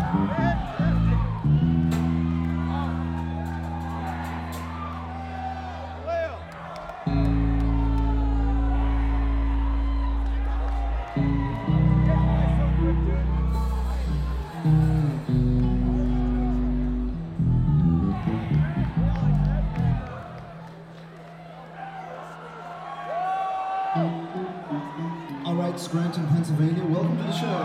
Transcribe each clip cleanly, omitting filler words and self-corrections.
All right, Scranton, Pennsylvania, welcome to the show.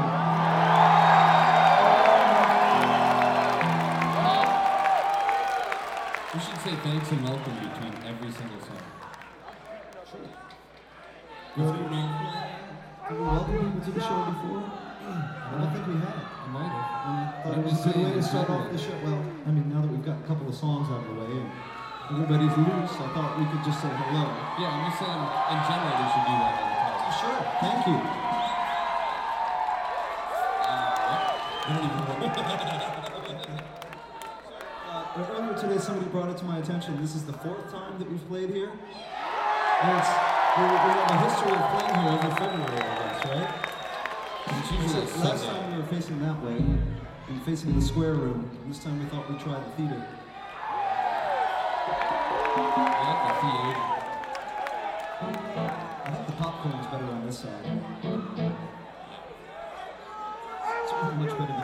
We should say thanks and welcome between every single song. Have we welcomed people to the show before? I don't think we have. I might have. Thought it was a good way to start off the show. Well, I mean, now that we've got a couple of songs out of the way and everybody's loose, I thought we could just say hello. Yeah, I'm just saying, in general, we should do that all the time. Sure, thank you. Earlier today, somebody brought it to my attention. This is the 4th time that we've played here. And we have a history of playing here every February, I guess, right? It's usually Except last time we were facing that way, and facing the square room. This time we thought we'd try the theater. I like the theater. I think the popcorn's better on this side. It's pretty much better than